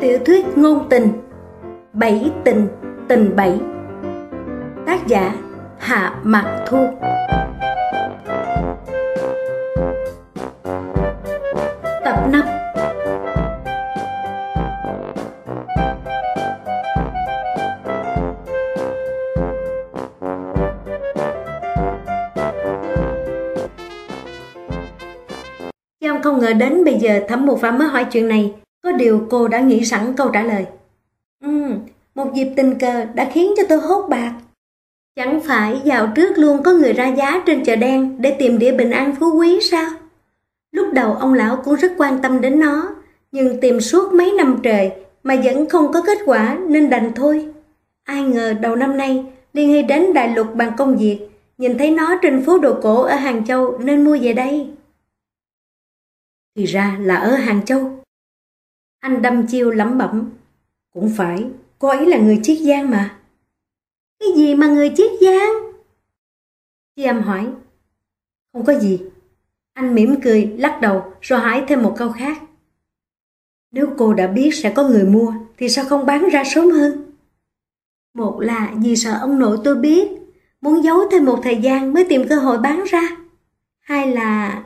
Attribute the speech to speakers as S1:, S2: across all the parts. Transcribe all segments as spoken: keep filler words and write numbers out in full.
S1: Tiểu thuyết ngôn tình Bảy tình tình bảy. Tác giả Hạ Mặc Thu. Tập năm. Giang không ngờ đến bây giờ Thẩm Mục Phạm mới hỏi chuyện này. Có điều cô đã nghĩ sẵn câu trả lời. Ừ, một dịp tình cờ đã khiến cho tôi hốt bạc. Chẳng phải dạo trước luôn có người ra giá trên chợ đen để tìm đĩa bình an phú quý sao? Lúc đầu ông lão cũng rất quan tâm đến nó, nhưng tìm suốt mấy năm trời mà vẫn không có kết quả nên đành thôi. Ai ngờ đầu năm nay Liên Hy đến Đại Lục bằng công việc, nhìn thấy nó trên phố đồ cổ ở Hàng Châu nên mua về đây. Thì ra là ở Hàng Châu. Anh đâm chiêu lẩm bẩm. Cũng phải, cô ấy là người Chiết Giang mà. Cái gì mà người Chiết Giang? Chi Âm hỏi. Không có gì. Anh mỉm cười, lắc đầu rồi hỏi thêm một câu khác. Nếu cô đã biết sẽ có người mua thì sao không bán ra sớm hơn? Một là vì sợ ông nội tôi biết, muốn giấu thêm một thời gian mới tìm cơ hội bán ra. Hai là...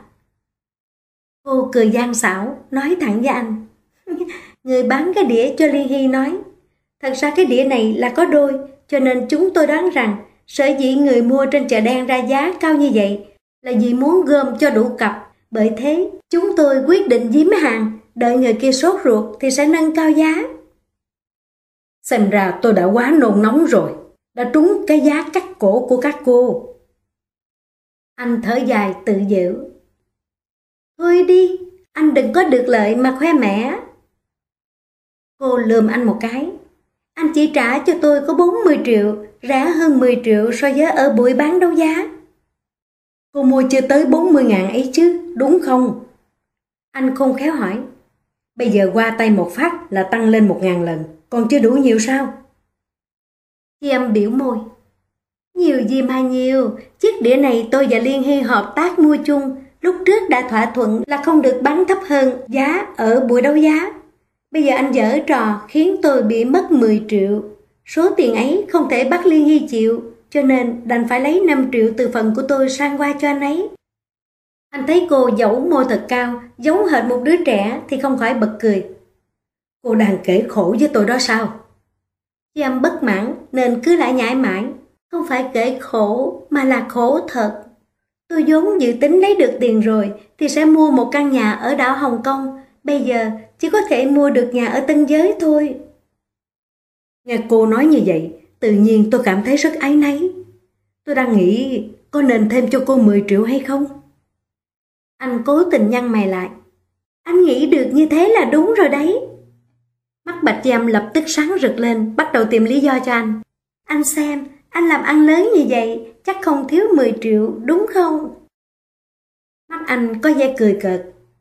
S1: Cô cười gian xảo, nói thẳng với anh. Người bán cái đĩa cho Liên Hy nói. Thật ra cái đĩa này là có đôi, cho nên chúng tôi đoán rằng sở dĩ người mua trên chợ đen ra giá cao như vậy là vì muốn gom cho đủ cặp. Bởi thế, chúng tôi quyết định giếm hàng, đợi người kia sốt ruột thì sẽ nâng cao giá. Xem ra tôi đã quá nôn nóng rồi, đã trúng cái giá cắt cổ của các cô. Anh thở dài tự giễu. Thôi đi, anh đừng có được lợi mà khoe mẽ. Cô lườm anh một cái. Anh chỉ trả cho tôi có bốn mươi triệu, rẻ hơn mười triệu so với ở buổi bán đấu giá. Cô mua chưa tới bốn mươi ngàn ấy chứ, đúng không? Anh khôn khéo hỏi. Bây giờ qua tay một phát là tăng lên một ngàn lần, còn chưa đủ nhiều sao? Chi Âm biểu môi. Nhiều gì mà nhiều, chiếc đĩa này tôi và Liên Hy hợp tác mua chung, lúc trước đã thỏa thuận là không được bán thấp hơn giá ở buổi đấu giá. Bây giờ anh giở trò khiến tôi bị mất mười triệu. Số tiền ấy không thể bắt Liên Hy chịu, cho nên đành phải lấy năm triệu từ phần của tôi sang qua cho anh ấy. Anh thấy cô dẫu môi thật cao, giống hệt một đứa trẻ thì không khỏi bật cười. Cô đang kể khổ với tôi đó sao? Chi Âm bất mãn nên cứ lại nhải mãi. Không phải kể khổ mà là khổ thật. Tôi vốn dự tính lấy được tiền rồi thì sẽ mua một căn nhà ở đảo Hồng Kông. Bây giờ chỉ có thể mua được nhà ở Tân Giới thôi. Nghe cô nói như vậy, tự nhiên tôi cảm thấy rất áy náy. Tôi đang nghĩ có nên thêm cho cô mười triệu hay không? Anh cố tình nhăn mày lại. Anh nghĩ được như thế là đúng rồi đấy. Mắt Bạch Chi Âm lập tức sáng rực lên, bắt đầu tìm lý do cho anh. Anh xem, anh làm ăn lớn như vậy, chắc không thiếu mười triệu, đúng không? Mắt anh có vẻ cười cợt.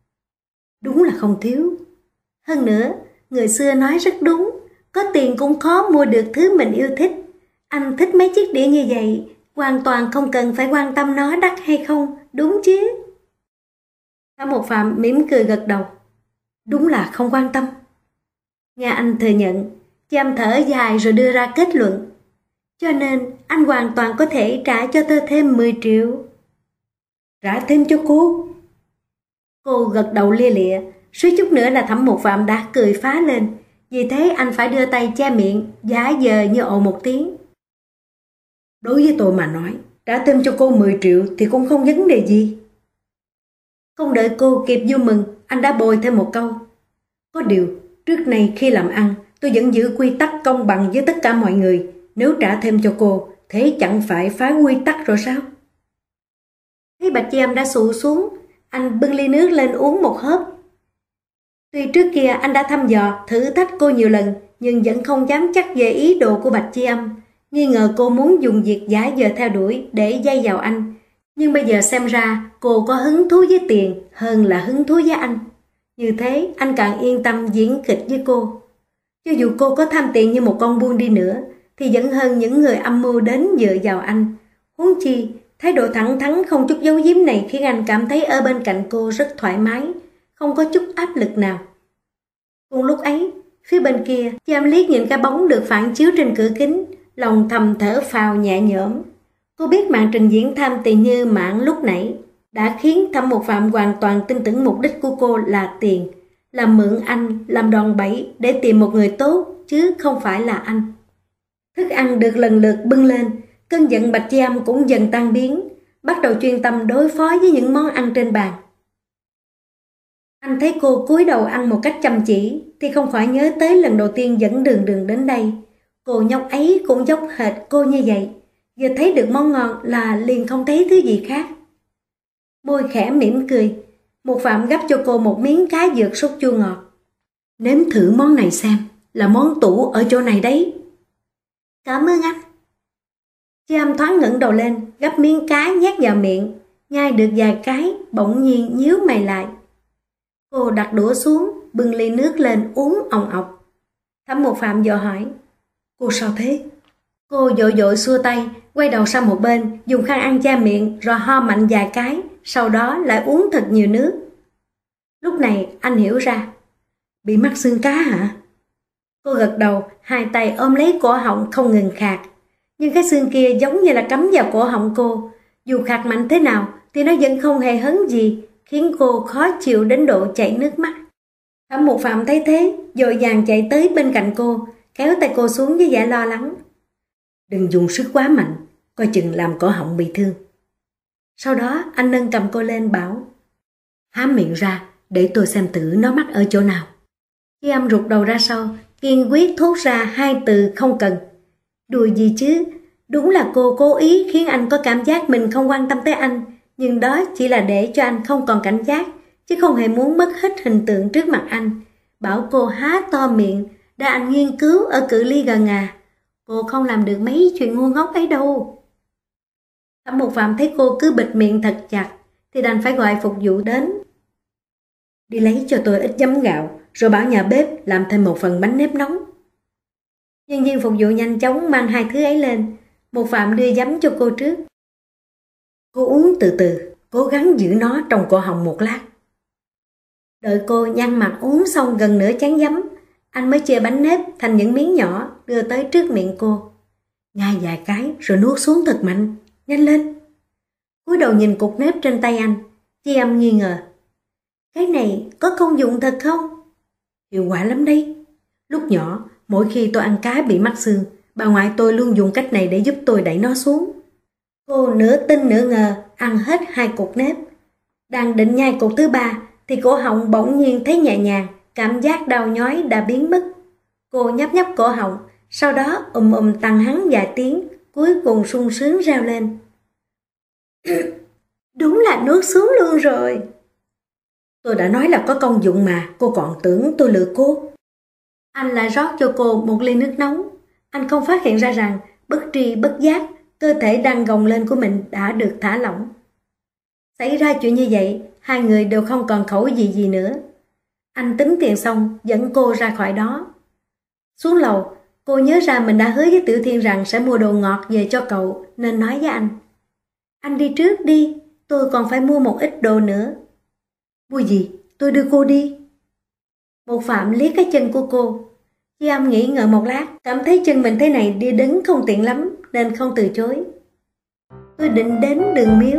S1: Đúng là không thiếu. Hơn nữa, người xưa nói rất đúng, có tiền cũng khó mua được thứ mình yêu thích. Anh thích mấy chiếc đĩa như vậy, hoàn toàn không cần phải quan tâm nó đắt hay không, đúng chứ? Thẩm Mục Phạm mỉm cười gật đầu. Đúng là không quan tâm. Nghe anh thừa nhận, Chi Âm thở dài rồi đưa ra kết luận. Cho nên anh hoàn toàn có thể trả cho tôi thêm mười triệu. Trả thêm cho cô? Cô gật đầu lia lịa, suýt chút nữa là Thẩm Mục Phạm đã cười phá lên. Vì thế anh phải đưa tay che miệng, giả vờ như ồ một tiếng. Đối với tôi mà nói, trả thêm cho cô mười triệu thì cũng không vấn đề gì. Không đợi cô kịp vui mừng, anh đã bồi thêm một câu. Có điều, trước này khi làm ăn, tôi vẫn giữ quy tắc công bằng với tất cả mọi người. Nếu trả thêm cho cô, thế chẳng phải phá quy tắc rồi sao? Thấy Bạch Chi Âm đã xụ xuống, anh bưng ly nước lên uống một hớp. Tuy trước kia anh đã thăm dò, thử thách cô nhiều lần, nhưng vẫn không dám chắc về ý đồ của Bạch Chi Âm. Nghi ngờ cô muốn dùng việc giả vờ theo đuổi để dây vào anh. Nhưng bây giờ xem ra cô có hứng thú với tiền hơn là hứng thú với anh. Như thế anh càng yên tâm diễn kịch với cô. Cho dù cô có tham tiền như một con buôn đi nữa, thì vẫn hơn những người âm mưu đến dựa vào anh. Huống chi, thái độ thẳng thắn không chút giấu giếm này khiến anh cảm thấy ở bên cạnh cô rất thoải mái, không có chút áp lực nào. Cùng lúc ấy, Phía bên kia, chị em liếc nhìn cái bóng được phản chiếu trên cửa kính, lòng thầm thở phào nhẹ nhõm. Cô biết màn trình diễn tham tiền như mạng lúc nãy đã khiến Thẩm Một Phạm hoàn toàn tin tưởng mục đích của cô là tiền, là mượn anh làm đòn bẩy để tìm một người tốt, chứ không phải là anh. Thức ăn được lần lượt bưng lên, cơn giận Bạch Chi Âm cũng dần tan biến, bắt đầu chuyên tâm đối phó với những món ăn trên bàn. Anh thấy cô cúi đầu ăn một cách chăm chỉ thì không khỏi nhớ tới lần đầu tiên dẫn Đường Đường đến đây. Cô nhóc ấy cũng dốc hệt cô như vậy, vừa thấy được món ngon là liền không thấy thứ gì khác. Môi khẽ mỉm cười, Một Phạm gắp cho cô một miếng cá dược sốt chua ngọt. Nếm thử món này xem, là món tủ ở chỗ này đấy. Cảm ơn anh. Chi Âm thoáng ngẩng đầu lên, gắp miếng cá nhét vào miệng, nhai được vài cái, bỗng nhiên nhíu mày lại. Cô đặt đũa xuống, bưng ly nước lên uống òng ọc. Thẩm Một Phạm dò hỏi, cô sao thế? Cô vội vội xua tay, quay đầu sang một bên, dùng khăn ăn che miệng rồi ho mạnh vài cái, sau đó lại uống thật nhiều nước. Lúc này anh hiểu ra, bị mắc xương cá hả? Cô gật đầu, hai tay ôm lấy cổ họng không ngừng khạc. Nhưng cái xương kia giống như là cắm vào cổ họng cô, dù khạc mạnh thế nào thì nó vẫn không hề hấn gì, khiến cô khó chịu đến độ chảy nước mắt. Thẩm Một Phạm thấy thế, vội vàng chạy tới bên cạnh cô, kéo tay cô xuống với vẻ lo lắng. Đừng dùng sức quá mạnh, coi chừng làm cổ họng bị thương. Sau đó anh nâng cầm cô lên bảo, há miệng ra để tôi xem thử nó mắc ở chỗ nào. Chi Âm rụt đầu ra sau, kiên quyết thốt ra hai từ không cần. Đùa gì chứ, đúng là cô cố ý khiến anh có cảm giác mình không quan tâm tới anh, nhưng đó chỉ là để cho anh không còn cảnh giác, chứ không hề muốn mất hết hình tượng trước mặt anh. Bảo cô há to miệng để anh nghiên cứu ở cự ly gần à. Cô không làm được mấy chuyện ngu ngốc ấy đâu. Thẩm Một Phạm thấy cô cứ bịt miệng thật chặt thì đành phải gọi phục vụ đến. Đi lấy cho tôi ít giấm gạo, rồi bảo nhà bếp làm thêm một phần bánh nếp nóng. Nhân viên phục vụ nhanh chóng mang hai thứ ấy lên. Một Phạm đưa giấm cho cô trước. Cô uống từ từ, cố gắng giữ nó trong cổ họng một lát. Đợi cô nhăn mặt uống xong gần nửa chén giấm, anh mới chia bánh nếp thành những miếng nhỏ đưa tới trước miệng cô. Nhai vài cái rồi nuốt xuống thật mạnh, nhanh lên. Cúi đầu nhìn cục nếp trên tay anh, Chi Âm nghi ngờ. Cái này có công dụng thật không? Hiệu quả lắm đấy. Lúc nhỏ, mỗi khi tôi ăn cá bị mắc xương, bà ngoại tôi luôn dùng cách này để giúp tôi đẩy nó xuống. Cô nửa tin nửa ngờ ăn hết hai cục nếp. Đang định nhai cục thứ ba thì cổ họng bỗng nhiên thấy nhẹ nhàng, cảm giác đau nhói đã biến mất. Cô nhấp nhấp cổ họng, sau đó ùm ùm tăng hắn vài tiếng, cuối cùng sung sướng reo lên. Đúng là nuốt xuống luôn rồi. Tôi đã nói là có công dụng mà, cô còn tưởng tôi lừa cô. Anh lại rót cho cô một ly nước nóng. Anh không phát hiện ra rằng bất tri bất giác cơ thể đang gồng lên của mình đã được thả lỏng. Xảy ra chuyện như vậy, hai người đều không còn khẩu gì gì nữa. Anh tính tiền xong dẫn cô ra khỏi đó. Xuống lầu, cô nhớ ra mình đã hứa với Tiểu Thiên rằng sẽ mua đồ ngọt về cho cậu, nên nói với anh. Anh đi trước đi, tôi còn phải mua một ít đồ nữa. Mua gì? Tôi đưa cô đi. Một Phạm liếc cái chân của cô. Chi Âm nghĩ ngợi một lát, cảm thấy chân mình thế này đi đứng không tiện lắm, nên không từ chối. Tôi định đến Đường Miếu.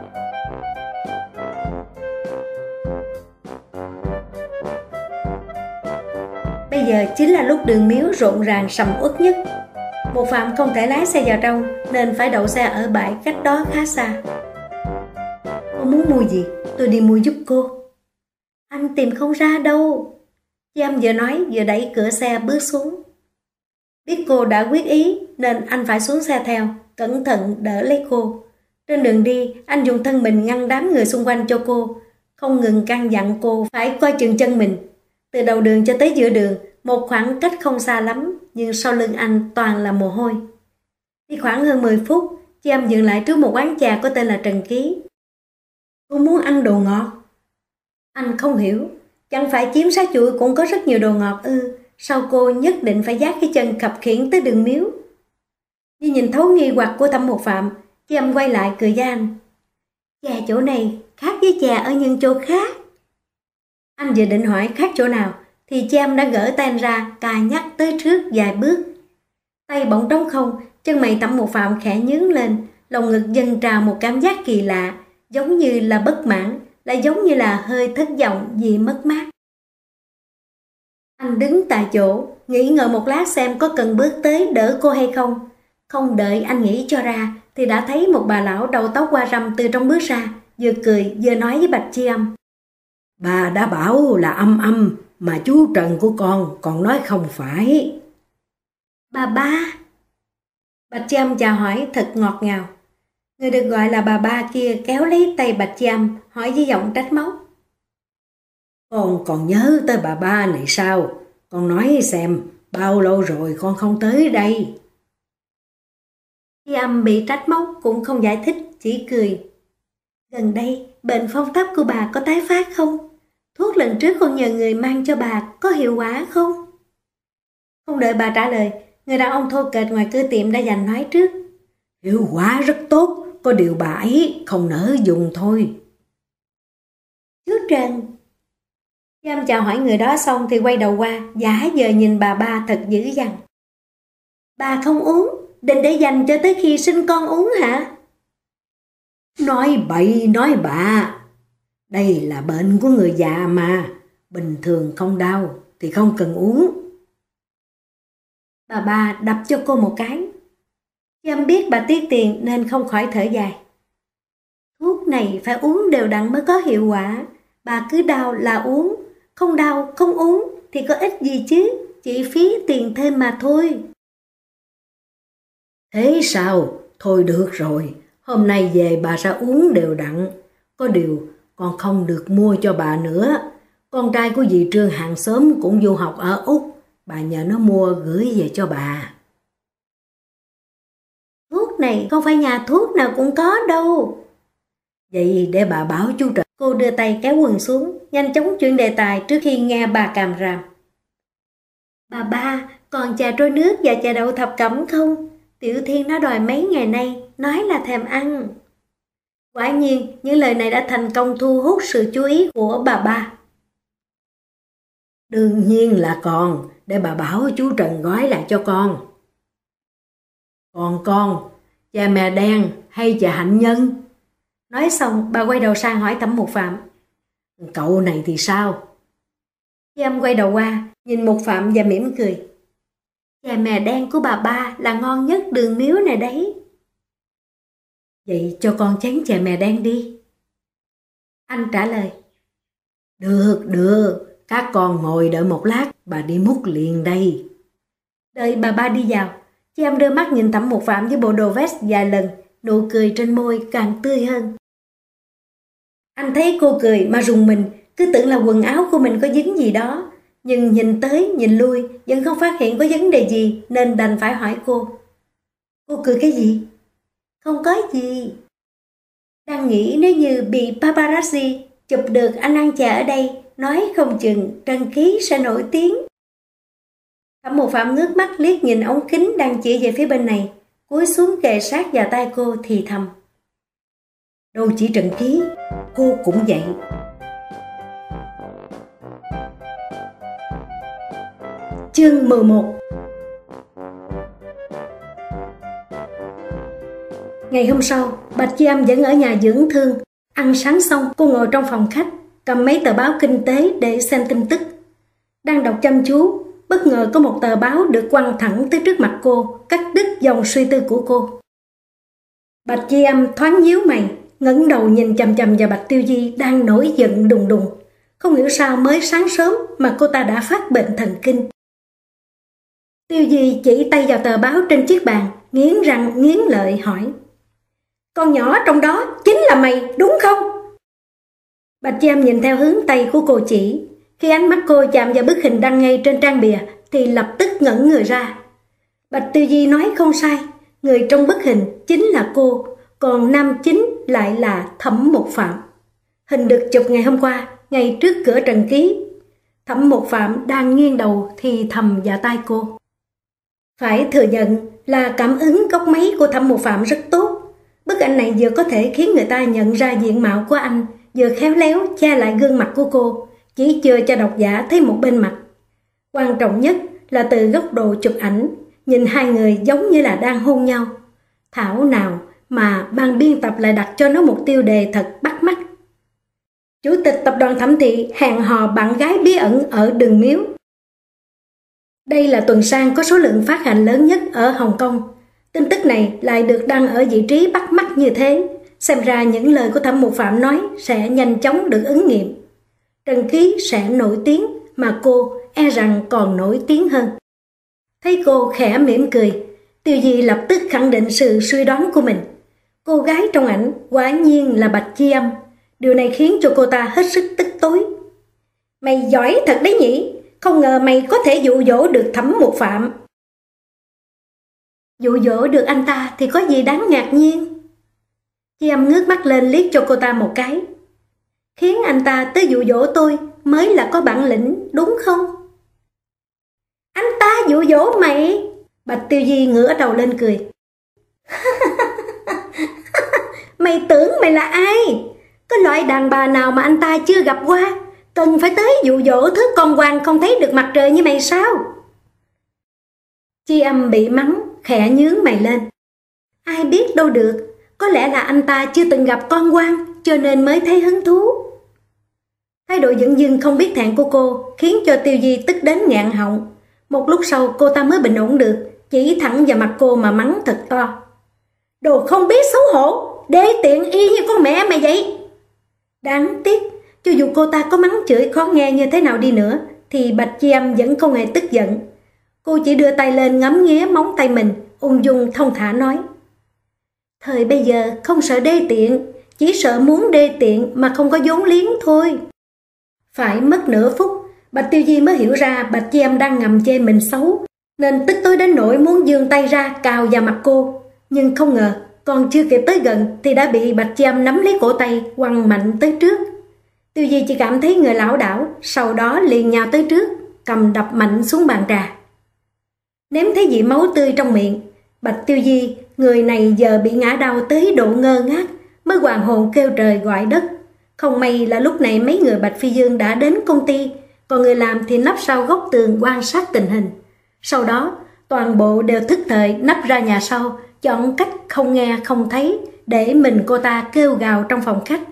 S1: Bây giờ chính là lúc Đường Miếu rộn ràng sầm uất nhất. Một Phạm không thể lái xe vào trong, nên phải đậu xe ở bãi cách đó khá xa. Cô muốn mua gì? Tôi đi mua giúp cô. Anh tìm không ra đâu. Chi Âm vừa nói vừa đẩy cửa xe bước xuống. Biết cô đã quyết ý nên anh phải xuống xe theo, cẩn thận đỡ lấy cô. Trên đường đi, anh dùng thân mình ngăn đám người xung quanh cho cô, không ngừng căn dặn cô phải coi chừng chân mình. Từ đầu đường cho tới giữa đường, một khoảng cách không xa lắm, nhưng sau lưng anh toàn là mồ hôi. Đi khoảng hơn mười phút, Chi Âm dừng lại trước một quán trà có tên là Trần Ký. Cô muốn ăn đồ ngọt? Anh không hiểu, chẳng phải chiếm sát chuỗi cũng có rất nhiều đồ ngọt ư, sao cô nhất định phải dắt cái chân khập khiễng tới Đường Miếu? Như nhìn thấu nghi hoặc của Thẩm Một Phạm, Chi Âm quay lại cười với anh. Trà chỗ này khác với trà ở những chỗ khác. Anh vừa định hỏi khác chỗ nào thì Cham đã gỡ tay anh ra, cài nhắc tới trước vài bước. Tay bỗng trống không, chân mày Thẩm Một Phạm khẽ nhướng lên, lòng ngực dâng trào một cảm giác kỳ lạ, giống như là bất mãn, lại giống như là hơi thất vọng vì mất mát. Anh đứng tại chỗ, nghĩ ngợi một lát xem có cần bước tới đỡ cô hay không. Không đợi anh nghĩ cho ra, thì đã thấy một bà lão đầu tóc hoa râm từ trong bước ra, vừa cười vừa nói với Bạch Chi Âm.
S2: Bà đã bảo là Âm Âm, mà chú Trần của con còn nói không phải.
S1: Bà ba. Bạch Chi Âm chào hỏi thật ngọt ngào. Người được gọi là bà ba kia kéo lấy tay Bạch Chi Âm, hỏi với giọng trách móc.
S2: Con còn nhớ tới bà ba này sao? Con nói xem, bao lâu rồi con không tới đây?
S1: Chi Âm bị trách móc cũng không giải thích, chỉ cười. Gần đây, bệnh phong thấp của bà có tái phát không? Thuốc lần trước con nhờ người mang cho bà có hiệu quả không? Không đợi bà trả lời, người đàn ông thô kệch ngoài cửa tiệm đã giành nói trước.
S2: Hiệu quả rất tốt, có điều bà ấy không nỡ dùng thôi.
S1: Chú Trần. Giam chào hỏi người đó xong thì quay đầu qua, giả vờ nhìn bà ba thật dữ dằn. Bà không uống, định để dành cho tới khi sinh con uống hả?
S2: Nói bậy nói bạ. Đây là bệnh của người già mà, bình thường không đau thì không cần uống.
S1: Bà ba đập cho cô một cái. Giam biết bà tiếc tiền nên không khỏi thở dài. Thuốc này phải uống đều đặn mới có hiệu quả. Bà cứ đau là uống, không đau không uống thì có ích gì chứ, chỉ phí tiền thêm mà thôi.
S2: Thế sao? Thôi được rồi, hôm nay về bà sẽ uống đều đặn. Có điều con không được mua cho bà nữa. Con trai của dì Trương hàng xóm cũng du học ở Úc, bà nhờ nó mua gửi về cho bà.
S1: Thuốc này không phải nhà thuốc nào cũng có đâu.
S2: Vậy để bà báo chú Trần.
S1: Cô đưa tay kéo quần xuống, nhanh chóng chuyển đề tài trước khi nghe bà càm ràm. Bà ba, còn trà trôi nước và trà đậu thập cẩm không? Tiểu Thiên nó đòi mấy ngày nay, nói là thèm ăn. Quả nhiên, những lời này đã thành công thu hút sự chú ý của bà ba.
S2: Đương nhiên là còn, để bà bảo chú Trần gói lại cho con. Còn con, trà mè đen hay trà hạnh nhân?
S1: Nói xong, bà quay đầu sang hỏi Thẩm Một Phạm.
S2: Cậu này thì sao?
S1: Giam quay đầu qua, nhìn Một Phạm và mỉm cười. Trà mè đen của bà ba là ngon nhất đường miếu này đấy.
S2: Vậy cho con chén trà mè đen đi.
S1: Anh trả lời.
S2: Được, được, các con ngồi đợi một lát, bà đi múc liền đây.
S1: Đợi bà ba đi vào, chị em đưa mắt nhìn Thẩm Một Phạm với bộ đồ vest vài lần, nụ cười trên môi càng tươi hơn. Anh thấy cô cười mà rùng mình, cứ tưởng là quần áo của mình có dính gì đó, nhưng nhìn tới nhìn lui vẫn không phát hiện có vấn đề gì nên đành phải hỏi cô. Cô cười cái gì? Không có gì. Đang nghĩ nếu như bị paparazzi chụp được anh ăn trà ở đây, nói không chừng Trần Ký sẽ nổi tiếng. Thẩm Một Phạm ngước mắt liếc nhìn ống kính đang chỉ về phía bên này, cúi xuống kề sát vào tay cô thì thầm.
S2: Đâu chỉ Trần Ký, cô cũng vậy.
S1: Chương mười một. Ngày hôm sau, Bạch Chi Âm vẫn ở nhà dưỡng thương. Ăn sáng xong, cô ngồi trong phòng khách, cầm mấy tờ báo kinh tế để xem tin tức. Đang đọc chăm chú, bất ngờ có một tờ báo được quăng thẳng tới trước mặt cô, cắt đứt dòng suy tư của cô. Bạch Chi Âm thoáng nhíu mày, ngẩng đầu nhìn chằm chằm vào Bạch Tiêu Di đang nổi giận đùng đùng. Không hiểu sao mới sáng sớm mà cô ta đã phát bệnh thần kinh. Tiêu Di chỉ tay vào tờ báo trên chiếc bàn, nghiến răng nghiến lợi hỏi. Con nhỏ trong đó chính là mày đúng không? Bạch Chi Âm nhìn theo hướng tay của cô chỉ. Khi ánh mắt cô chạm vào bức hình đăng ngay trên trang bìa thì lập tức ngẩn người ra. Bạch Tiêu Di nói không sai, người trong bức hình chính là cô, còn nam chính lại là Thẩm Một Phạm. Hình được chụp ngày hôm qua, ngay trước cửa Trần Ký. Thẩm Một Phạm đang nghiêng đầu thì thầm vào tai cô. Phải thừa nhận là cảm ứng góc máy của Thẩm Một Phạm rất tốt. Bức ảnh này vừa có thể khiến người ta nhận ra diện mạo của anh, vừa khéo léo che lại gương mặt của cô, chỉ chưa cho độc giả thấy một bên mặt. Quan trọng nhất là từ góc độ chụp ảnh, nhìn hai người giống như là đang hôn nhau. Thảo nào mà ban biên tập lại đặt cho nó một tiêu đề thật bắt mắt. Chủ tịch tập đoàn Thẩm Thị hẹn hò bạn gái bí ẩn ở Đường Miếu. Đây là tuần san có số lượng phát hành lớn nhất ở Hồng Kông. Tin tức này lại được đăng ở vị trí bắt mắt như thế. Xem ra những lời của Thẩm Mục Phạm nói sẽ nhanh chóng được ứng nghiệm. Trần Ký sẽ nổi tiếng, mà cô e rằng còn nổi tiếng hơn. Thấy cô khẽ mỉm cười, Tiêu Di lập tức khẳng định sự suy đoán của mình. Cô gái trong ảnh quả nhiên là Bạch Chi Âm. Điều này khiến cho cô ta hết sức tức tối. Mày giỏi thật đấy nhỉ, không ngờ mày có thể dụ dỗ được Thẩm Mục Phạm. Dụ dỗ được anh ta thì có gì đáng ngạc nhiên. Chi Âm ngước mắt lên liếc cho cô ta một cái. Khiến anh ta tới dụ dỗ tôi mới là có bản lĩnh, đúng không? Anh ta dụ dỗ mày? Bạch Tiêu Di ngửa đầu lên cười. Mày tưởng mày là ai? Có loại đàn bà nào mà anh ta chưa gặp qua, cần phải tới dụ dỗ thứ con hoàng không thấy được mặt trời như mày sao? Chi Âm bị mắng, khẽ nhướng mày lên. Ai biết đâu được, có lẽ là anh ta chưa từng gặp con hoàng cho nên mới thấy hứng thú. Thái độ dửng dưng không biết thẹn của cô khiến cho Tiêu Di tức đến nghẹn họng. Một lúc sau cô ta mới bình ổn được, chỉ thẳng vào mặt cô mà mắng thật to. Đồ không biết xấu hổ, đê tiện y như con mẹ mày vậy. Đáng tiếc, cho dù cô ta có mắng chửi khó nghe như thế nào đi nữa, thì Bạch Chi Âm vẫn không hề tức giận. Cô chỉ đưa tay lên ngắm nghía móng tay mình, ung dung thông thả nói. Thời bây giờ không sợ đê tiện, chỉ sợ muốn đê tiện mà không có vốn liếng thôi. Phải mất nửa phút, Bạch Tiêu Di mới hiểu ra Bạch Chi Âm đang ngầm chê mình xấu, nên tức tối đến nỗi muốn giương tay ra cào vào mặt cô. Nhưng không ngờ, còn chưa kịp tới gần thì đã bị Bạch Chi Âm nắm lấy cổ tay, quăng mạnh tới trước. Tiêu Di chỉ cảm thấy người lảo đảo, sau đó liền nhào tới trước, cầm đập mạnh xuống bàn trà. Nếm thấy vị máu tươi trong miệng, Bạch Tiêu Di, người này giờ bị ngã đau tới độ ngơ ngác, mới hoàn hồn kêu trời gọi đất. Không may là lúc này mấy người Bạch Phi Dương đã đến công ty, còn người làm thì nấp sau góc tường quan sát tình hình. Sau đó, toàn bộ đều thức thời nấp ra nhà sau, chọn cách không nghe không thấy, để mình cô ta kêu gào trong phòng khách.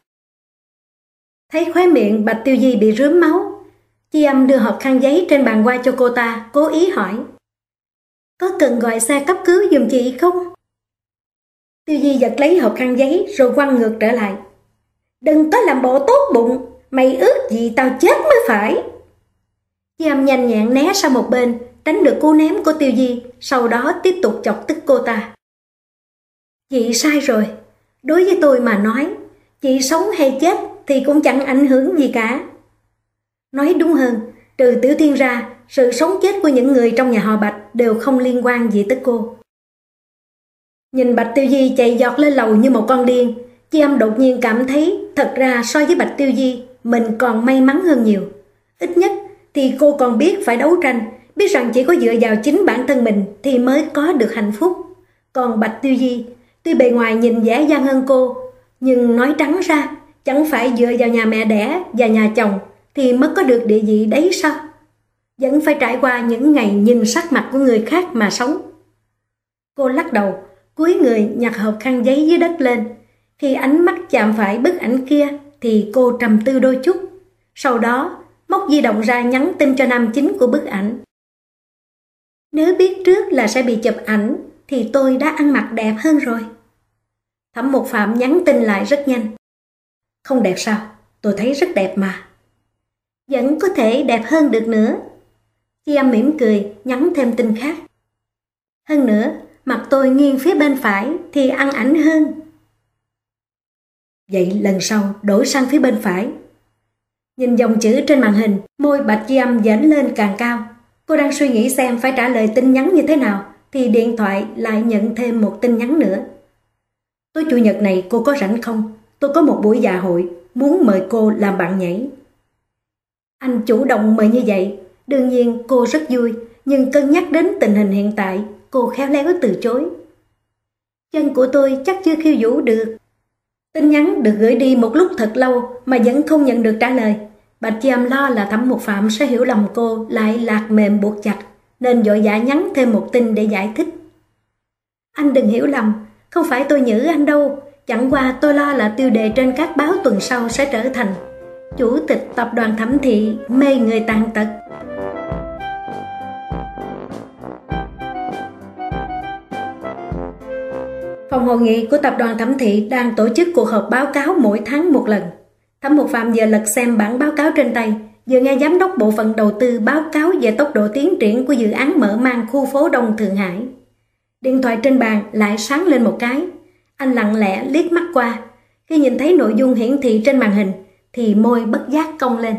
S1: Thấy khóe miệng Bạch Tiêu Di bị rướm máu, Chi Âm đưa hộp khăn giấy trên bàn qua cho cô ta, cố ý hỏi. Có cần gọi xe cấp cứu giùm chị không? Tiêu Di giật lấy hộp khăn giấy rồi quăng ngược trở lại. Đừng có làm bộ tốt bụng, mày ước gì tao chết mới phải. Chi Âm nhanh nhẹn né sang một bên, tránh được cú ném của Tiêu Di, sau đó tiếp tục chọc tức cô ta. Chị sai rồi, đối với tôi mà nói, chị sống hay chết thì cũng chẳng ảnh hưởng gì cả. Nói đúng hơn, trừ Tiểu Thiên ra, sự sống chết của những người trong nhà họ Bạch đều không liên quan gì tới cô. Nhìn Bạch Tiêu Di chạy giọt lên lầu như một con điên, Chi Âm đột nhiên cảm thấy thật ra so với Bạch Tiêu Di, mình còn may mắn hơn nhiều. Ít nhất thì cô còn biết phải đấu tranh, biết rằng chỉ có dựa vào chính bản thân mình thì mới có được hạnh phúc. Còn Bạch Tiêu Di, tuy bề ngoài nhìn dễ dàng hơn cô, nhưng nói trắng ra, chẳng phải dựa vào nhà mẹ đẻ và nhà chồng thì mới có được địa vị đấy sao? Vẫn phải trải qua những ngày nhìn sắc mặt của người khác mà sống. Cô lắc đầu, cúi người nhặt hộp khăn giấy dưới đất lên. Khi ánh mắt chạm phải bức ảnh kia thì cô trầm tư đôi chút. Sau đó móc di động ra nhắn tin cho nam chính của bức ảnh. Nếu biết trước là sẽ bị chụp ảnh thì tôi đã ăn mặc đẹp hơn rồi. Thẩm Mục Phạm nhắn tin lại rất nhanh. Không đẹp sao? Tôi thấy rất đẹp mà. Vẫn có thể đẹp hơn được nữa. Chi Âm mỉm cười nhắn thêm tin khác. Hơn nữa, mặt tôi nghiêng phía bên phải thì ăn ảnh hơn. Vậy lần sau đổi sang phía bên phải. Nhìn dòng chữ trên màn hình, môi Bạch Chi Âm dễn lên càng cao. Cô đang suy nghĩ xem phải trả lời tin nhắn như thế nào, thì điện thoại lại nhận thêm một tin nhắn nữa. Tối chủ nhật này cô có rảnh không? Tôi có một buổi dạ hội, muốn mời cô làm bạn nhảy. Anh chủ động mời như vậy, đương nhiên cô rất vui, nhưng cân nhắc đến tình hình hiện tại, cô khéo léo từ chối. Chân của tôi chắc chưa khiêu vũ được. Tin nhắn được gửi đi một lúc thật lâu mà vẫn không nhận được trả lời. Bạch Chi Âm lo là Thẩm Mục Phạm sẽ hiểu lầm cô lại lạc mềm buộc chặt, nên vội vã nhắn thêm một tin để giải thích. Anh đừng hiểu lầm, không phải tôi nhử anh đâu, chẳng qua tôi lo là tiêu đề trên các báo tuần sau sẽ trở thành Chủ tịch tập đoàn Thẩm Thị mê người tàn tật. Phòng hội nghị của tập đoàn Thẩm Thị đang tổ chức cuộc họp báo cáo mỗi tháng một lần. Thẩm Mục Phạm vừa lật xem bản báo cáo trên tay, vừa nghe giám đốc bộ phận đầu tư báo cáo về tốc độ tiến triển của dự án mở mang khu phố Đông Thượng Hải. Điện thoại trên bàn lại sáng lên một cái. Anh lặng lẽ liếc mắt qua. Khi nhìn thấy nội dung hiển thị trên màn hình thì môi bất giác cong lên.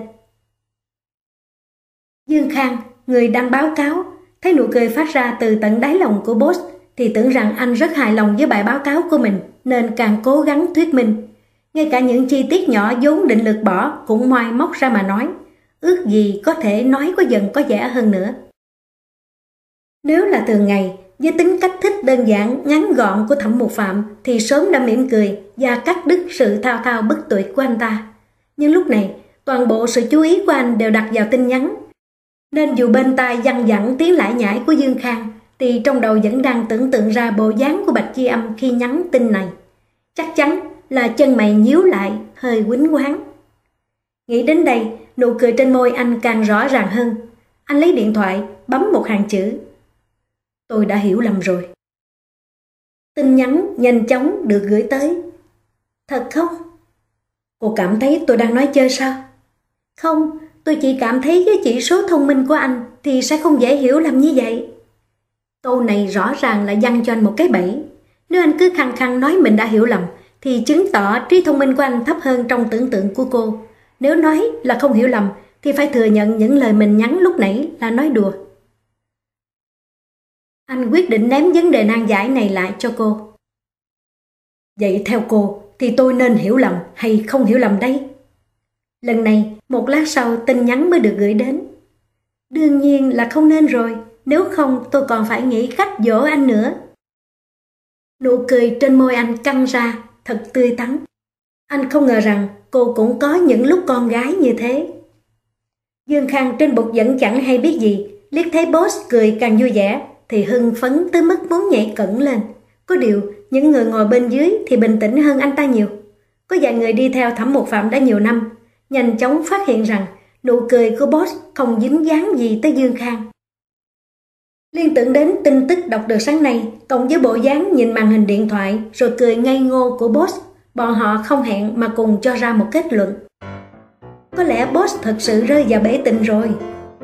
S1: Dương Khang, người đăng báo cáo, thấy nụ cười phát ra từ tận đáy lòng của boss thì tưởng rằng anh rất hài lòng với bài báo cáo của mình, nên càng cố gắng thuyết minh. Ngay cả những chi tiết nhỏ vốn định lược bỏ cũng moi móc ra mà nói, ước gì có thể nói có dần có dẻ hơn nữa. Nếu là thường ngày, với tính cách thích đơn giản, ngắn gọn của Thẩm Mục Phạm thì sớm đã mỉm cười và cắt đứt sự thao thao bất tuyệt của anh ta. Nhưng lúc này, toàn bộ sự chú ý của anh đều đặt vào tin nhắn. Nên dù bên tai văng vẳng tiếng lải nhải của Dương Khang, thì trong đầu vẫn đang tưởng tượng ra bộ dáng của Bạch Chi Âm khi nhắn tin này. Chắc chắn là chân mày nhíu lại, hơi quýnh quáng. Nghĩ đến đây, nụ cười trên môi anh càng rõ ràng hơn. Anh lấy điện thoại, bấm một hàng chữ. Tôi đã hiểu lầm rồi. Tin nhắn nhanh chóng được gửi tới. Thật không? Cô cảm thấy tôi đang nói chơi sao? Không, tôi chỉ cảm thấy với chỉ số thông minh của anh thì sẽ không dễ hiểu lầm như vậy. Câu này rõ ràng là dăng cho anh một cái bẫy. Nếu anh cứ khăng khăng nói mình đã hiểu lầm thì chứng tỏ trí thông minh của anh thấp hơn trong tưởng tượng của cô. Nếu nói là không hiểu lầm thì phải thừa nhận những lời mình nhắn lúc nãy là nói đùa. Anh quyết định ném vấn đề nan giải này lại cho cô. Vậy theo cô thì tôi nên hiểu lầm hay không hiểu lầm đây? Lần này, một lát sau tin nhắn mới được gửi đến. Đương nhiên là không nên rồi, nếu không tôi còn phải nghĩ cách dỗ anh nữa. Nụ cười trên môi anh căng ra, thật tươi tắn. Anh không ngờ rằng cô cũng có những lúc con gái như thế. Dương Khang trên bục vẫn chẳng hay biết gì, liếc thấy boss cười càng vui vẻ thì hưng phấn tới mức muốn nhảy cẫng lên. Có điều, những người ngồi bên dưới thì bình tĩnh hơn anh ta nhiều. Có vài người đi theo Thẩm Mục Phạm đã nhiều năm, nhanh chóng phát hiện rằng nụ cười của boss không dính dáng gì tới Dương Khang. Liên tưởng đến tin tức đọc được sáng nay, cộng với bộ dáng nhìn màn hình điện thoại rồi cười ngây ngô của boss, bọn họ không hẹn mà cùng cho ra một kết luận. Có lẽ boss thật sự rơi vào bể tình rồi.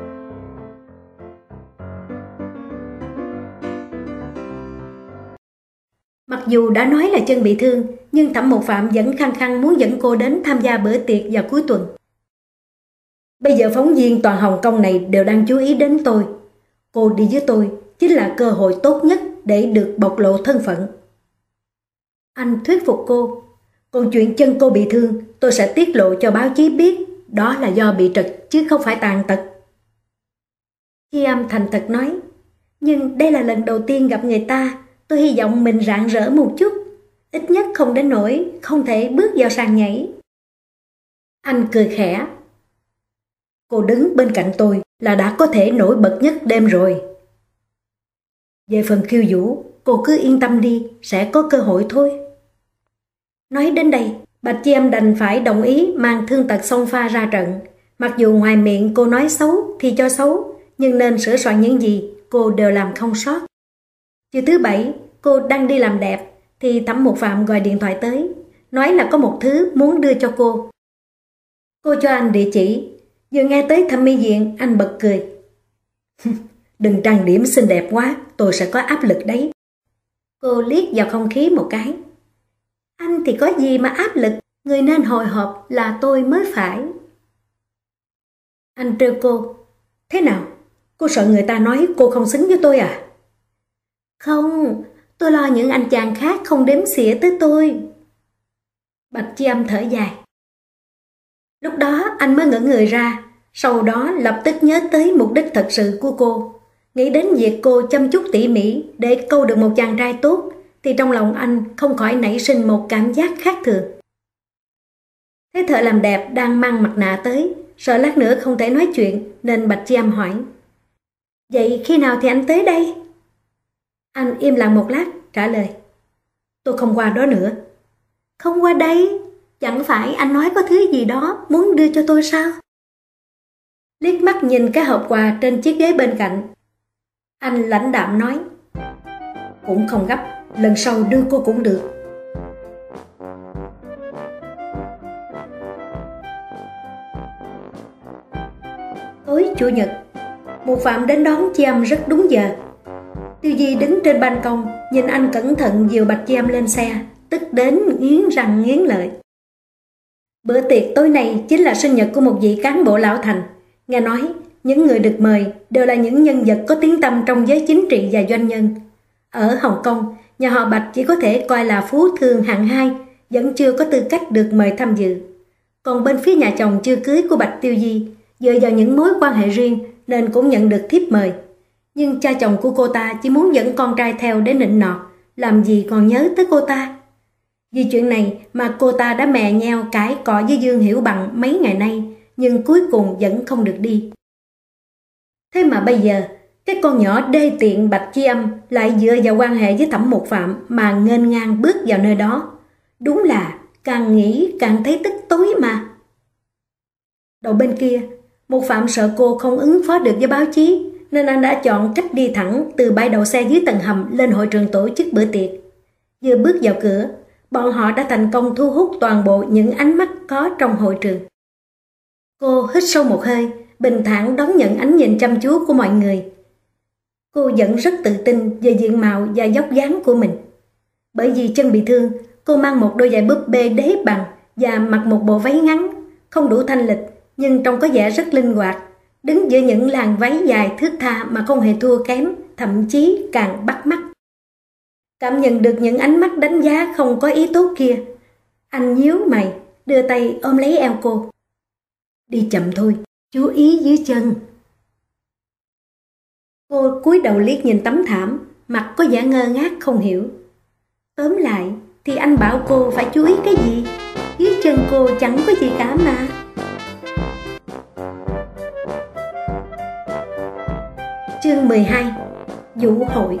S1: Mặc dù đã nói là chân bị thương, nhưng Thẩm Mục Phạm vẫn khăng khăng muốn dẫn cô đến tham gia bữa tiệc vào cuối tuần. Bây giờ phóng viên toàn Hồng Kông này đều đang chú ý đến tôi. Cô đi với tôi chính là cơ hội tốt nhất để được bộc lộ thân phận. Anh thuyết phục cô. Còn chuyện chân cô bị thương, tôi sẽ tiết lộ cho báo chí biết. Đó là do bị trật chứ không phải tàn tật. Chi Âm thành thật nói. Nhưng đây là lần đầu tiên gặp người ta. Tôi hy vọng mình rạng rỡ một chút. Ít nhất không đến nỗi không thể bước vào sàn nhảy. Anh cười khẽ. Cô đứng bên cạnh tôi là đã có thể nổi bật nhất đêm rồi. Về phần khiêu vũ, cô cứ yên tâm đi, sẽ có cơ hội thôi. Nói đến đây, Bạch Chi Âm đành phải đồng ý mang thương tật xông pha ra trận. Mặc dù ngoài miệng cô nói xấu thì cho xấu, nhưng nên sửa soạn những gì cô đều làm không sót. Chiều thứ bảy, cô đang đi làm đẹp thì Thẩm Mục Phạm gọi điện thoại tới, nói là có một thứ muốn đưa cho cô. Cô cho anh địa chỉ. Vừa nghe tới thẩm mỹ viện, anh bật cười. Đừng trang điểm xinh đẹp quá, tôi sẽ có áp lực đấy. Cô liếc vào không khí một cái. Anh thì có gì mà áp lực, người nên hồi hộp là tôi mới phải. Anh trêu cô. Thế nào? Cô sợ người ta nói cô không xứng với tôi à? Không, tôi lo những anh chàng khác không đếm xỉa tới tôi. Bạch Chi Âm thở dài. Lúc đó anh mới ngỡ người ra, sau đó lập tức nhớ tới mục đích thật sự của cô. Nghĩ đến việc cô chăm chút tỉ mỉ để câu được một chàng trai tốt, thì trong lòng anh không khỏi nảy sinh một cảm giác khác thường. Thấy thợ làm đẹp đang mang mặt nạ tới, sợ lát nữa không thể nói chuyện nên Bạch Chi Âm hỏi. Vậy khi nào thì anh tới đây? Anh im lặng một lát trả lời. Tôi không qua đó nữa. Không qua đây? Chẳng phải anh nói có thứ gì đó muốn đưa cho tôi sao? Liếc mắt nhìn cái hộp quà trên chiếc ghế bên cạnh, anh lãnh đạm nói. Cũng không gấp, lần sau đưa cô cũng được. Tối Chủ nhật, Mục Phạm đến đón Chi Âm rất đúng giờ. Tiêu Di đứng trên ban công, nhìn anh cẩn thận dìu Bạch Chi Âm lên xe, tức đến nghiến răng nghiến lợi. Bữa tiệc tối nay chính là sinh nhật của một vị cán bộ lão thành. Nghe nói, những người được mời đều là những nhân vật có tiếng tăm trong giới chính trị và doanh nhân. Ở Hồng Kông, nhà họ Bạch chỉ có thể coi là phú thương hạng hai, vẫn chưa có tư cách được mời tham dự. Còn bên phía nhà chồng chưa cưới của Bạch Tiêu Di, dựa vào những mối quan hệ riêng nên cũng nhận được thiếp mời. Nhưng cha chồng của cô ta chỉ muốn dẫn con trai theo để nịnh nọt, làm gì còn nhớ tới cô ta. Vì chuyện này mà cô ta đã mè nheo cãi cọ với Dương Hiểu Bằng mấy ngày nay, nhưng cuối cùng vẫn không được đi. Thế mà bây giờ, cái con nhỏ đê tiện Bạch Chi Âm lại dựa vào quan hệ với Thẩm Mục Phạm mà nghênh ngang bước vào nơi đó. Đúng là càng nghĩ càng thấy tức tối mà. Đầu bên kia, Mục Phạm sợ cô không ứng phó được với báo chí, nên anh đã chọn cách đi thẳng từ bãi đậu xe dưới tầng hầm lên hội trường tổ chức bữa tiệc. Vừa bước vào cửa, bọn họ đã thành công thu hút toàn bộ những ánh mắt có trong hội trường. Cô hít sâu một hơi, bình thản đón nhận ánh nhìn chăm chú của mọi người. Cô vẫn rất tự tin về diện mạo và dốc dáng của mình. Bởi vì chân bị thương, cô mang một đôi giày búp bê đế bằng và mặc một bộ váy ngắn, không đủ thanh lịch, nhưng trông có vẻ rất linh hoạt. Đứng giữa những làn váy dài thướt tha mà không hề thua kém, thậm chí càng bắt mắt. Cảm nhận được những ánh mắt đánh giá không có ý tốt kia, anh nhíu mày, đưa tay ôm lấy eo cô. Đi chậm thôi, chú ý dưới chân. Cô cúi đầu liếc nhìn tấm thảm, mặt có vẻ ngơ ngác không hiểu. Tóm lại thì anh bảo cô phải chú ý cái gì? Dưới chân cô chẳng có gì cả mà. Chương mười hai. Vũ hội.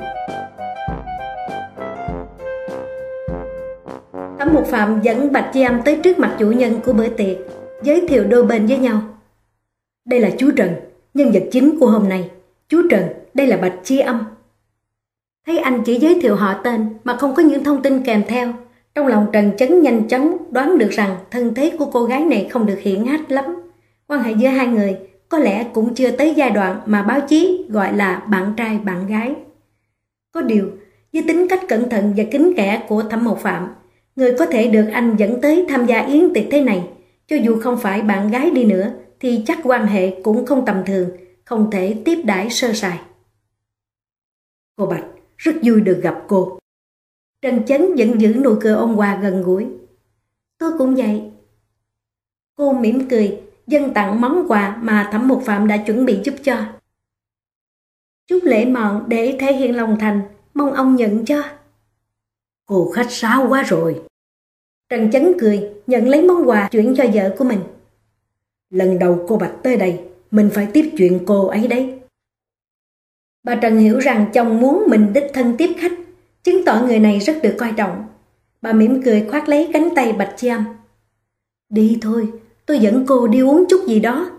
S1: Thẩm Mục Phạm dẫn Bạch Chi Âm tới trước mặt chủ nhân của bữa tiệc, giới thiệu đôi bên với nhau. Đây là chú Trần, nhân vật chính của hôm nay. Chú Trần, đây là Bạch Chi Âm. Thấy anh chỉ giới thiệu họ tên mà không có những thông tin kèm theo, trong lòng Trần Chấn nhanh chóng đoán được rằng thân thế của cô gái này không được hiển hách lắm. Quan hệ giữa hai người có lẽ cũng chưa tới giai đoạn mà báo chí gọi là bạn trai bạn gái. Có điều, với tính cách cẩn thận và kín kẽ của Thẩm Mục Phạm, người có thể được anh dẫn tới tham gia yến tiệc thế này, cho dù không phải bạn gái đi nữa, thì chắc quan hệ cũng không tầm thường, không thể tiếp đãi sơ sài. Cô Bạch, rất vui được gặp cô. Trần Chấn vẫn giữ nụ cười ôn hòa gần gũi. Tôi cũng vậy. Cô mỉm cười, dâng tặng món quà mà Thẩm Mục Phạm đã chuẩn bị giúp cho. Chút lễ mọn để thể hiện lòng thành, mong ông nhận cho. Cô khách sáo quá rồi. Trần Chấn cười, nhận lấy món quà chuyển cho vợ của mình. Lần đầu cô Bạch tới đây, mình phải tiếp chuyện cô ấy đấy. Bà Trần hiểu rằng chồng muốn mình đích thân tiếp khách, chứng tỏ người này rất được coi trọng. Bà mỉm cười khoác lấy cánh tay Bạch Chi Âm. Đi thôi, tôi dẫn cô đi uống chút gì đó.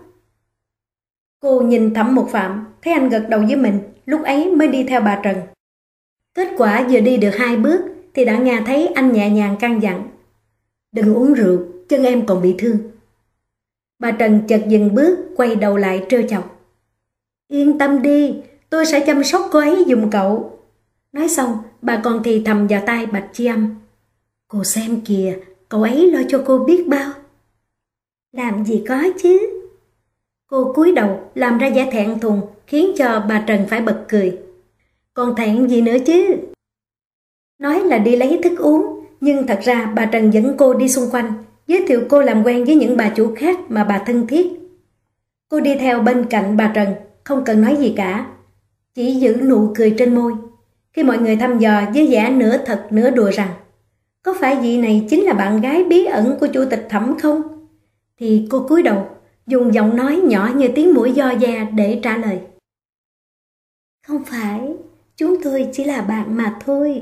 S1: Cô nhìn Thẩm Mục Phạm, thấy anh gật đầu với mình, lúc ấy mới đi theo bà Trần. Kết quả vừa đi được hai bước thì đã nghe thấy anh nhẹ nhàng căn dặn. Đừng uống rượu, chân em còn bị thương. Bà Trần chợt dừng bước, quay đầu lại trêu chọc. Yên tâm đi, tôi sẽ chăm sóc cô ấy giùm cậu. Nói xong, bà còn thì thầm vào tai Bạch Chi Âm. Cô xem kìa, cậu ấy lo cho cô biết bao. Làm gì có chứ. Cô cúi đầu làm ra vẻ thẹn thùng, khiến cho bà Trần phải bật cười. Còn thẹn gì nữa chứ. Nói là đi lấy thức uống, nhưng thật ra bà Trần dẫn cô đi xung quanh, giới thiệu cô làm quen với những bà chủ khác mà bà thân thiết. Cô đi theo bên cạnh bà Trần, không cần nói gì cả, chỉ giữ nụ cười trên môi. Khi mọi người thăm dò với vẻ nửa thật nửa đùa rằng có phải vị này chính là bạn gái bí ẩn của chủ tịch Thẩm không? Thì cô cúi đầu, dùng giọng nói nhỏ như tiếng muỗi do da để trả lời. Không phải, chúng tôi chỉ là bạn mà thôi.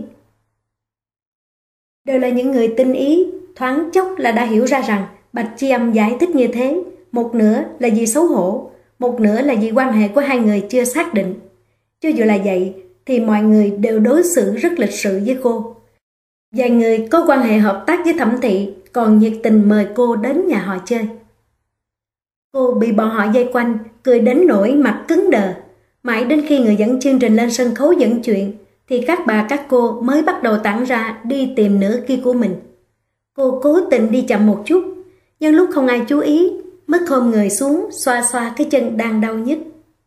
S1: Đều là những người tinh ý, thoáng chốc là đã hiểu ra rằng Bạch Chi Âm giải thích như thế, một nửa là vì xấu hổ, một nửa là vì quan hệ của hai người chưa xác định. Cho dù là vậy, thì mọi người đều đối xử rất lịch sự với cô. Vài người có quan hệ hợp tác với Thẩm Thị còn nhiệt tình mời cô đến nhà họ chơi. Cô bị bọn họ vây quanh, cười đến nỗi mặt cứng đờ. Mãi đến khi người dẫn chương trình lên sân khấu dẫn chuyện, thì các bà các cô mới bắt đầu tản ra đi tìm nửa kia của mình. Cô cố tình đi chậm một chút, nhưng lúc không ai chú ý, mới khom người xuống xoa xoa cái chân đang đau nhức.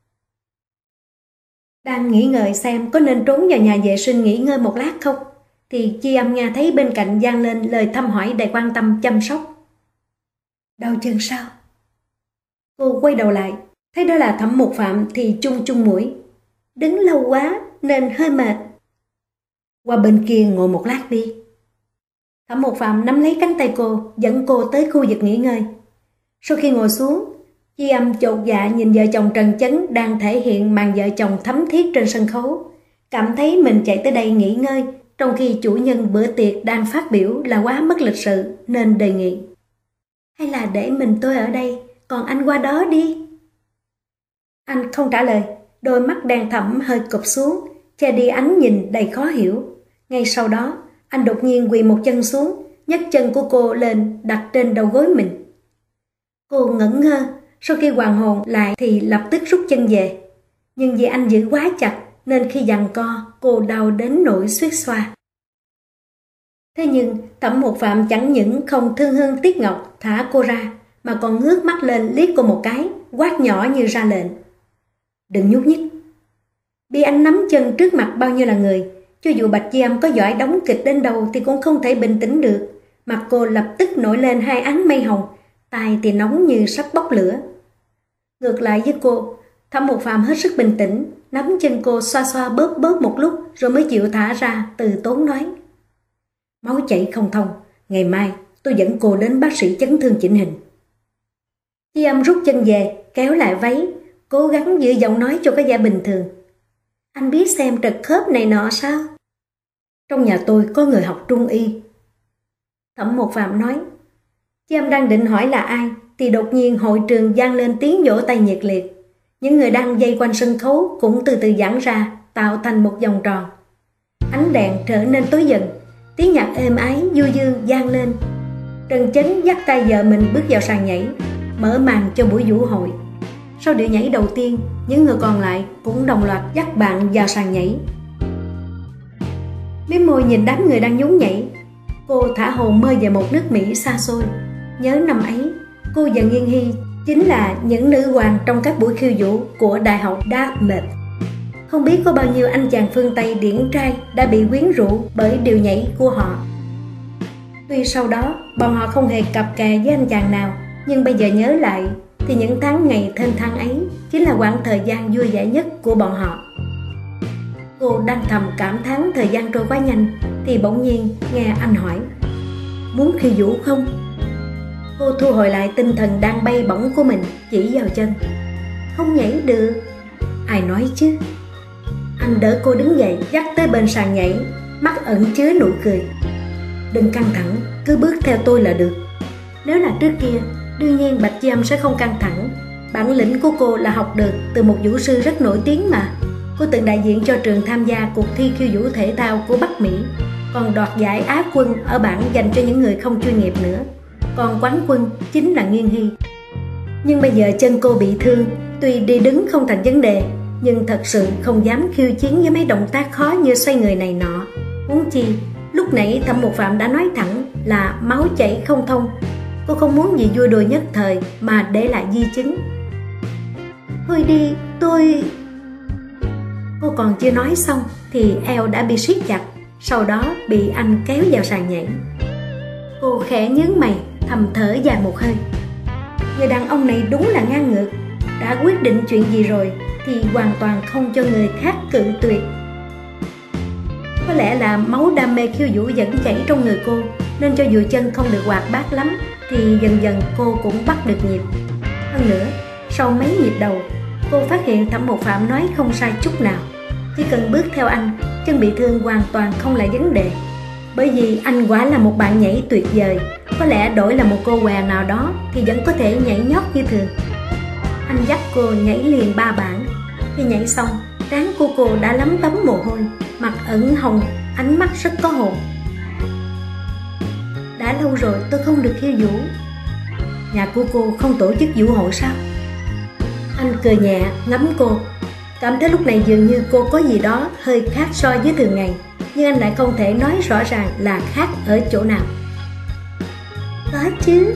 S1: Đang nghĩ ngợi xem có nên trốn vào nhà vệ sinh nghỉ ngơi một lát không, thì Chi Âm nghe thấy bên cạnh vang lên lời thăm hỏi đầy quan tâm chăm sóc. Đau chân sao? Cô quay đầu lại, thấy đó là Thẩm Mục Phạm thì chung chung mũi. Đứng lâu quá nên hơi mệt. Qua bên kia ngồi một lát đi. Thẩm Mục Phạm nắm lấy cánh tay cô, dẫn cô tới khu vực nghỉ ngơi. Sau khi ngồi xuống, Chi Âm chột dạ nhìn vợ chồng Trần Chấn đang thể hiện màn vợ chồng thấm thiết trên sân khấu. Cảm thấy mình chạy tới đây nghỉ ngơi, trong khi chủ nhân bữa tiệc đang phát biểu là quá mất lịch sự, nên đề nghị. Hay là để mình tôi ở đây, còn anh qua đó đi. Anh không trả lời, đôi mắt đen thẫm hơi cụp xuống, che đi ánh nhìn đầy khó hiểu. Ngay sau đó, anh đột nhiên quỳ một chân xuống, nhấc chân của cô lên đặt trên đầu gối mình. Cô ngẩn ngơ, sau khi hoàn hồn lại thì lập tức rút chân về. Nhưng vì anh giữ quá chặt nên khi giằng co, cô đau đến nỗi suýt xoa. Thế nhưng Thẩm Mục Phạm chẳng những không thương hương tiếc ngọc thả cô ra, mà còn ngước mắt lên liếc cô một cái, quát nhỏ như ra lệnh. Đừng nhúc nhích. Bị anh nắm chân trước mặt bao nhiêu là người, cho dù Bạch Chi Âm có giỏi đóng kịch đến đâu thì cũng không thể bình tĩnh được. Mặt cô lập tức nổi lên hai áng mây hồng, tai thì nóng như sắp bốc lửa. Ngược lại với cô, Thẩm Mục Phạm hết sức bình tĩnh, nắm chân cô xoa xoa bóp bóp một lúc rồi mới chịu thả ra, từ tốn nói. Máu chảy không thông, ngày mai tôi dẫn cô đến bác sĩ chấn thương chỉnh hình. Chi Âm rút chân về, kéo lại váy, cố gắng giữ giọng nói cho cái vẻ bình thường. Anh biết xem trật khớp này nọ sao? Trong nhà tôi có người học trung y. Thẩm Mục Phạm nói. Chi Âm đang định hỏi là ai, thì đột nhiên hội trường vang lên tiếng vỗ tay nhiệt liệt. Những người đang vây quanh sân khấu cũng từ từ giãn ra, tạo thành một vòng tròn. Ánh đèn trở nên tối dần, tiếng nhạc êm ái du dương vang lên. Trần Chấn dắt tay vợ mình bước vào sàn nhảy, mở màn cho buổi vũ hội. Sau điệu nhảy đầu tiên, những người còn lại cũng đồng loạt dắt bạn vào sàn nhảy. Mím môi nhìn đám người đang nhún nhảy, cô thả hồn mơ về một nước Mỹ xa xôi. Nhớ năm ấy, cô và Nghiên Hy chính là những nữ hoàng trong các buổi khiêu vũ của Đại học Dartmouth. Không biết có bao nhiêu anh chàng phương Tây điển trai đã bị quyến rũ bởi điều nhảy của họ. Tuy sau đó bọn họ không hề cặp kè với anh chàng nào, nhưng bây giờ nhớ lại thì những tháng ngày thênh thang ấy chính là quãng thời gian vui vẻ nhất của bọn họ. Cô đang thầm cảm thán thời gian trôi quá nhanh thì bỗng nhiên nghe anh hỏi. Muốn khiêu vũ không? Cô thu hồi lại tinh thần đang bay bổng của mình, chỉ vào chân. Không nhảy được. Ai nói chứ? Anh đỡ cô đứng dậy, dắt tới bên sàn nhảy, mắt ẩn chứa nụ cười. Đừng căng thẳng, cứ bước theo tôi là được. Nếu là trước kia, đương nhiên Bạch Chi Âm sẽ không căng thẳng. Bản lĩnh của cô là học được từ một vũ sư rất nổi tiếng mà. Cô từng đại diện cho trường tham gia cuộc thi khiêu vũ thể thao của Bắc Mỹ, còn đoạt giải Á quân ở bảng dành cho những người không chuyên nghiệp nữa. Còn quán quân chính là Nghiên Hy. Nhưng bây giờ chân cô bị thương, tuy đi đứng không thành vấn đề, nhưng thật sự không dám khiêu chiến với mấy động tác khó như xoay người này nọ. Huống chi, lúc nãy Thẩm Mục Phạm đã nói thẳng là máu chảy không thông. Cô không muốn gì vui đùa nhất thời mà để lại di chứng. Thôi đi, tôi... Cô còn chưa nói xong thì eo đã bị siết chặt, sau đó bị anh kéo vào sàn nhảy. Cô khẽ nhướng mày, thầm thở dài một hơi. Người đàn ông này đúng là ngang ngược, đã quyết định chuyện gì rồi thì hoàn toàn không cho người khác cự tuyệt. Có lẽ là máu đam mê khiêu vũ vẫn chảy trong người cô, nên cho dù chân không được hoạt bát lắm thì dần dần cô cũng bắt được nhịp. Hơn nữa, sau mấy nhịp đầu, cô phát hiện Thẩm Mộc Phạm nói không sai chút nào. Chỉ cần bước theo anh, chân bị thương hoàn toàn không là vấn đề. Bởi vì anh quả là một bạn nhảy tuyệt vời. Có lẽ đổi là một cô què nào đó thì vẫn có thể nhảy nhót như thường. Anh dắt cô nhảy liền ba bản. Khi nhảy xong, trán của cô đã lấm tấm mồ hôi, mặt ửng hồng, ánh mắt rất có hồn. Đã lâu rồi tôi không được khiêu vũ. Nhà của cô không tổ chức vũ hội sao? Anh cười nhẹ ngắm cô, cảm thấy lúc này dường như cô có gì đó hơi khác so với thường ngày, nhưng anh lại không thể nói rõ ràng là khác ở chỗ nào. Có chứ.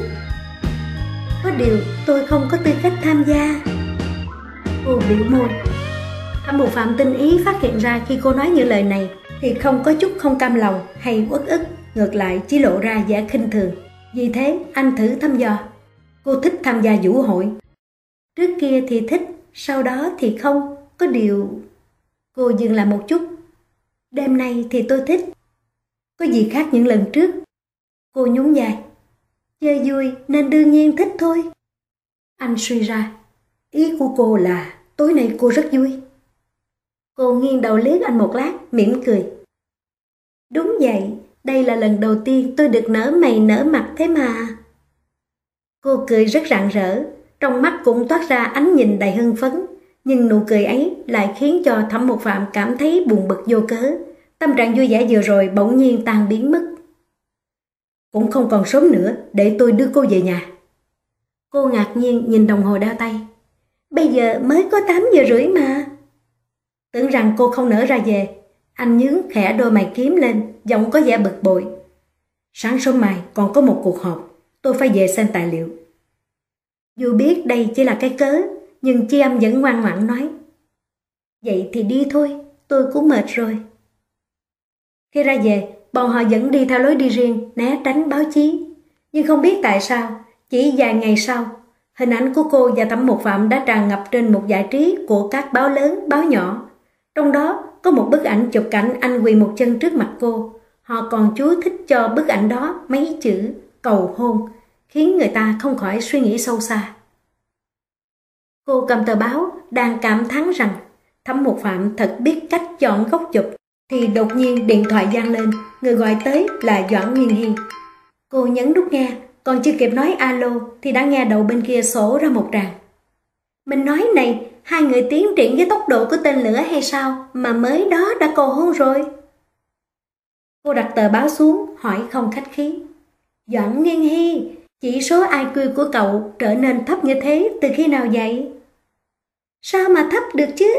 S1: Có điều tôi không có tư cách tham gia. Cô biểu môi. Thẩm Mộc Phạm tinh ý phát hiện ra khi cô nói những lời này thì không có chút không cam lòng hay uất ức, ngược lại chỉ lộ ra vẻ khinh thường. Vì thế anh thử thăm dò. Cô thích tham gia vũ hội. Trước kia thì thích, sau đó thì không. Có điều... Cô dừng lại một chút. Đêm nay thì tôi thích. Có gì khác những lần trước? Cô nhún vai. Chơi vui nên đương nhiên thích thôi. Anh suy ra. Ý của cô là tối nay cô rất vui. Cô nghiêng đầu liếc anh một lát, mỉm cười. Đúng vậy, đây là lần đầu tiên tôi được nở mày nở mặt thế mà. Cô cười rất rạng rỡ, trong mắt cũng toát ra ánh nhìn đầy hưng phấn, nhưng nụ cười ấy lại khiến cho Thẩm Mộc Phạm cảm thấy buồn bực vô cớ. Tâm trạng vui vẻ vừa rồi bỗng nhiên tan biến mất. Cũng không còn sớm nữa, để tôi đưa cô về nhà. Cô ngạc nhiên nhìn đồng hồ đeo tay. Bây giờ mới có tám giờ rưỡi mà. Tưởng rằng cô không nỡ ra về. Anh nhướng khẽ đôi mày kiếm lên, giọng có vẻ bực bội. Sáng sớm mai còn có một cuộc họp, tôi phải về xem tài liệu. Dù biết đây chỉ là cái cớ, nhưng Chi Âm vẫn ngoan ngoãn nói. Vậy thì đi thôi, tôi cũng mệt rồi. Khi ra về, bọn họ vẫn đi theo lối đi riêng, né tránh báo chí. Nhưng không biết tại sao, chỉ vài ngày sau, hình ảnh của cô và Thẩm Mộc Phạm đã tràn ngập trên một giải trí của các báo lớn, báo nhỏ. Trong đó có một bức ảnh chụp cảnh anh quỳ một chân trước mặt cô. Họ còn chú thích cho bức ảnh đó mấy chữ cầu hôn, khiến người ta không khỏi suy nghĩ sâu xa. Cô cầm tờ báo, đang cảm thán rằng Thẩm Mộc Phạm thật biết cách chọn góc chụp, thì đột nhiên điện thoại vang lên, người gọi tới là Doãn Nguyên Hy. Cô nhấn nút nghe, còn chưa kịp nói alo thì đã nghe đầu bên kia sổ ra một tràng. Mình nói này, hai người tiến triển với tốc độ của tên lửa hay sao mà mới đó đã cầu hôn rồi? Cô đặt tờ báo xuống, hỏi không khách khí. Doãn Nguyên Hy, chỉ số i kiu của cậu trở nên thấp như thế từ khi nào vậy? Sao mà thấp được chứ?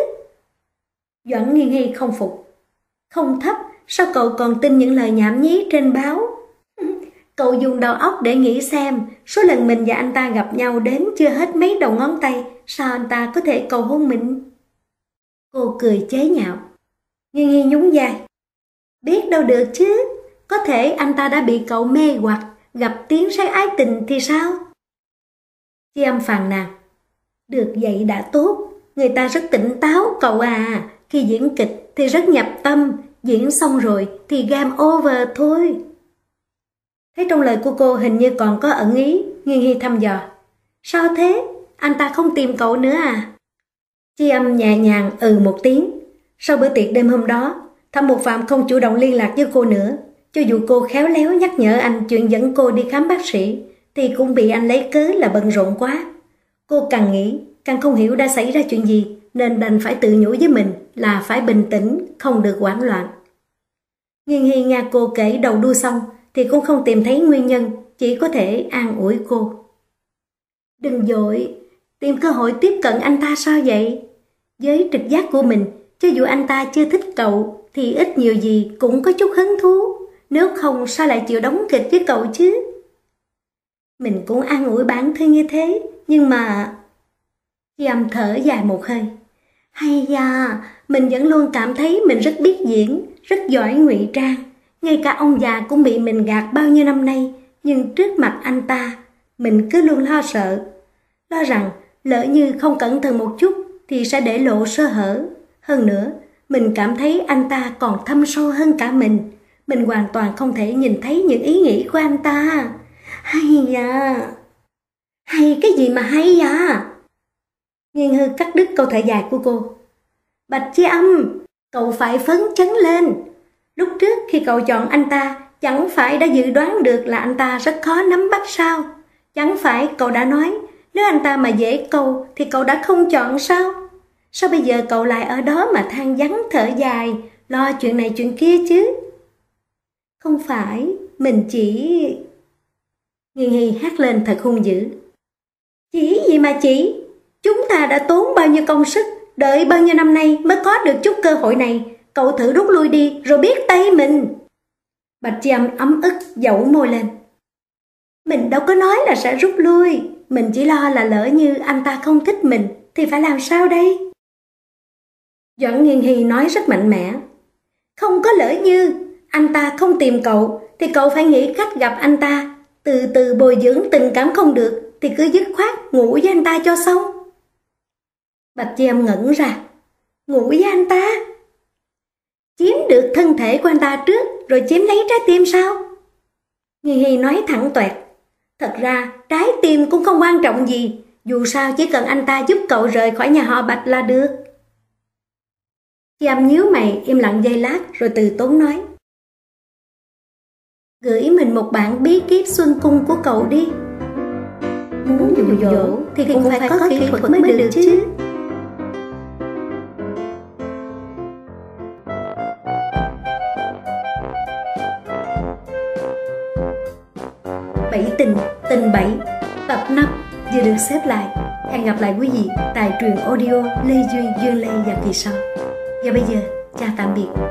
S1: Doãn Nguyên Hy không phục. Không thấp, sao cậu còn tin những lời nhảm nhí trên báo? Cậu dùng đầu óc để nghĩ xem, số lần mình và anh ta gặp nhau đến chưa hết mấy đầu ngón tay, sao anh ta có thể cầu hôn mình? Cô cười chế nhạo. Nguyên Hy nhún vai. Biết đâu được chứ, có thể anh ta đã bị cậu mê hoặc, gặp tiếng say ái tình thì sao? Chi Âm phàn nàn. Được vậy đã tốt, người ta rất tỉnh táo cậu à, khi diễn kịch thì rất nhập tâm, diễn xong rồi thì game over thôi. Thấy trong lời của cô hình như còn có ẩn ý, Nguyên Hy thăm dò. Sao thế? Anh ta không tìm cậu nữa à? Chi Âm nhẹ nhàng ừ một tiếng. Sau bữa tiệc đêm hôm đó, Thẩm Mộc Phạm không chủ động liên lạc với cô nữa. Cho dù cô khéo léo nhắc nhở anh chuyện dẫn cô đi khám bác sĩ, thì cũng bị anh lấy cớ là bận rộn quá. Cô càng nghĩ, càng không hiểu đã xảy ra chuyện gì, nên đành phải tự nhủ với mình là phải bình tĩnh, không được hoảng loạn. Nguyên Hy nghe cô kể đầu đuôi xong, thì cũng không tìm thấy nguyên nhân, chỉ có thể an ủi cô. Đừng vội, tìm cơ hội tiếp cận anh ta sao vậy? Với trực giác của mình, cho dù anh ta chưa thích cậu, thì ít nhiều gì cũng có chút hứng thú. Nếu không sao lại chịu đóng kịch với cậu chứ? Mình cũng an ủi bản thân như thế, nhưng mà... Chi Âm thở dài một hơi. Hay da, mình vẫn luôn cảm thấy mình rất biết diễn, rất giỏi ngụy trang. Ngay cả ông già cũng bị mình gạt bao nhiêu năm nay, nhưng trước mặt anh ta, mình cứ luôn lo sợ. Lo rằng lỡ như không cẩn thận một chút thì sẽ để lộ sơ hở. Hơn nữa, mình cảm thấy anh ta còn thâm sâu hơn cả mình. Mình hoàn toàn không thể nhìn thấy những ý nghĩ của anh ta. Hay da. Hay cái gì mà hay à? Nghiên Hư cắt đứt câu thở dài của cô. Bạch Chi Âm, cậu phải phấn chấn lên. Lúc trước khi cậu chọn anh ta, chẳng phải đã dự đoán được là anh ta rất khó nắm bắt sao? Chẳng phải cậu đã nói, nếu anh ta mà dễ câu thì cậu đã không chọn sao? Sao bây giờ cậu lại ở đó mà than vãn thở dài, lo chuyện này chuyện kia chứ? Không phải, mình chỉ... Nghiên Hy hét lên thật hung dữ. Chỉ gì mà chỉ? Chúng ta đã tốn bao nhiêu công sức, đợi bao nhiêu năm nay mới có được chút cơ hội này. Cậu thử rút lui đi rồi biết tay mình. Bạch Chi Âm ấm ức dẫu môi lên. Mình đâu có nói là sẽ rút lui. Mình chỉ lo là lỡ như anh ta không thích mình thì phải làm sao đây? Doãn Nghiên Hy nói rất mạnh mẽ. Không có lỡ như anh ta không tìm cậu thì cậu phải nghĩ cách gặp anh ta. Từ từ bồi dưỡng tình cảm không được thì cứ dứt khoát ngủ với anh ta cho xong. Bạch Chi Âm ngẩn ra. Ngủ với anh ta? Chiếm được thân thể của anh ta trước rồi chiếm lấy trái tim sao? Nghiên Hy nói thẳng toẹt. Thật ra trái tim cũng không quan trọng gì. Dù sao chỉ cần anh ta giúp cậu rời khỏi nhà họ Bạch là được. Chi Âm nhíu mày im lặng giây lát rồi từ tốn nói. Gửi mình một bản bí kíp xuân cung của cậu đi. Muốn dụ dỗ thì cũng phải có kỹ thuật mới được chứ. Bảy tình, tình bảy, tập năm vừa được xếp lại. Hẹn gặp lại quý vị tại truyện audio Lê Duyên, Duyên Lê và kỳ sau. Và bây giờ, chào tạm biệt.